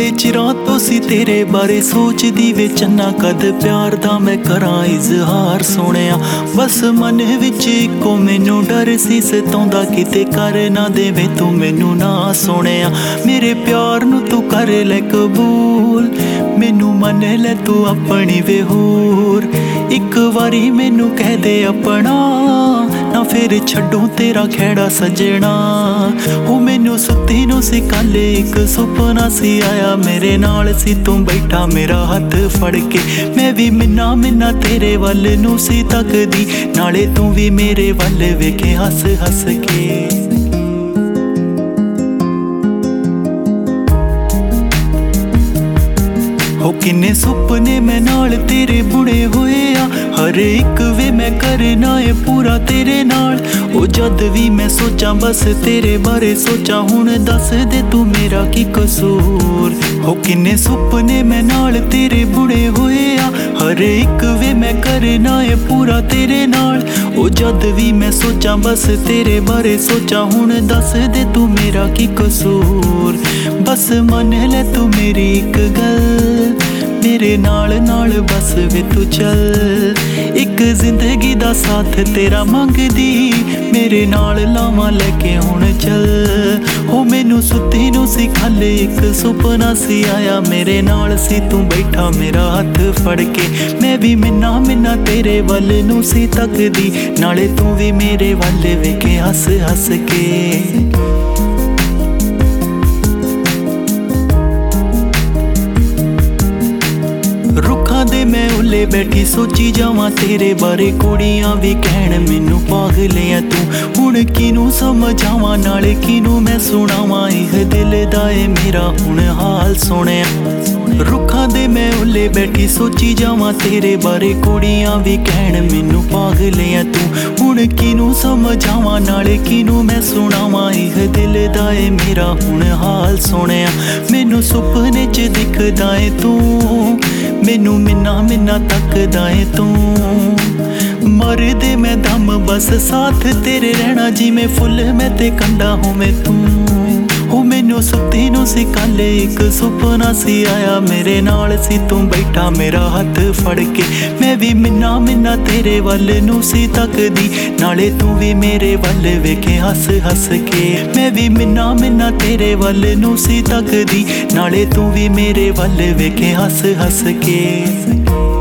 बड़े चिरां तो सी तेरे बारे सोचदी वे चन्ना कद प्यार दा मैं करां इजहार सोहणिया। बस मन विच इक्को मैनू डर सी सताउंदा किते कर ना देवे तू मैनू ना सोहणिया। मेरे प्यार नू तू कर लै कबूल मैनू मन लै तू अपनी वे होर। एक वारी मैनू कह दे अपना ना फिर छड्डूं तेरा खैड़ा सजना। ओ मैनू सुत्ती नू सी कल एक सुपना सी आया मेरे नाल सी तू बैठा मेरा हथ फड़ के। मैं भी मिन्ना मिन्ना तेरे वल नू सी तकदी नाले तू भी मेरे वल वेखे हस हस के। हो किन्ने सुपने मैं नाल तेरे बुने होए आ हर एक वे मैं करना है पूरा तेरे नाल। ओ जद भी मैं सोचा बस तेरे बारे सोचा हुण दस दे तू मेरा की कसूर। हो किन्ने सुपने मैं नाल तेरे बुने होए आ हर एक वे मैं करना है पूरा तेरे नाल। ओ जद भी मैं सोचा बस तेरे बारे सोचा हुण दस दे तू मेरा की कसूर। बस मन लै तू मेरी एक गल मेरे नाल नाल बस वे तू चल। एक जिंदगी दा साथ तेरा मंगदी मेरे नाल लावां लैके हुण चल। हो मैनू सुत्ती नू सी कल एक सुपना सी आया मेरे नाल सी तू बैठा मेरा हथ फड़ के। मैं भी मिन्ना मिन्ना तेरे वल नू सी तकदी नाले तू भी मेरे वल वेखे हस हस के। रुखां दे मैं उल्ले बैठी सोची जावां तेरे बारे कुड़ियां भी कहण मैनू पागले आ तू। हुण किनू समझावां नाले किनू मैं सुणावां इह दिल दा ए मेरा हुण हाल सोहणिया। रुखां दे मैं उल्ले बैठी सोची जावां तेरे बारे कुड़ियां भी कहण मैनू पागले आ तू। हुण किनू समझावां नाले किनू मैं सुणावां इह दिल दा ए मेरा हुण हाल सोहणिया। मैनू सुपने च दिखदा ए तू मैनू मिन्ना मिन्ना तकदा ए तू। मर दे मैं दम बस साथ तेरे रहना जिवें फुल मैं ते कंडा होवें तू। हो मैनू सुत्ती नू सी कल एक सुपना सी आया मेरे नाल सी तू बैठा मेरा हथ फड़ के। मैं भी मिन्ना मिन्ना तेरे वल नू सी तकदी नाले तू भी मेरे वल वेखे हस हस के। मैं भी मिन्ना मिन्ना तेरे वल नू सी तकदी नाले तू भी मेरे वल वेखे हस हस के।